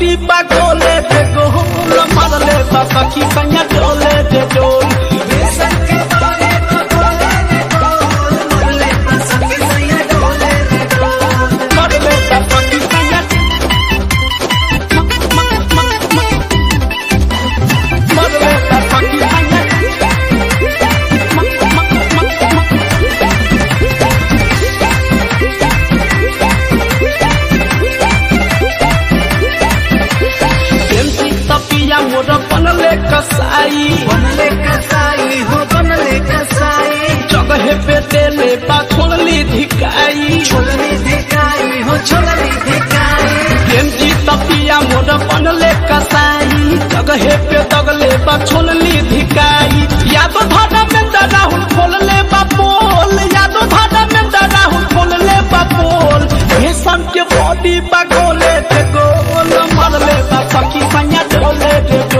body बगोले दे गोल मरले सखी सैया डोले दे डोल बेसन के बॉडी बगोले दे गोल मरले सखी सैया डोले दे डोल मरले सखी सैया मरले सखी सैया तपिया मोर बनले कसाई हो बनले कसाई जगह पे देले बा छोड़ली धिकाई हो छोड़ली धिकाई गेंजी तपिया मोर बनले कसाई जगह पे दगले बा छोड़ली धिकाई याद धारा में राहुल खोलले बा पोल याद धारा में राहुल खोलले बा पोल भेसन के बॉडी बगोले दे गोल मरले बा सखी सैया डोले दे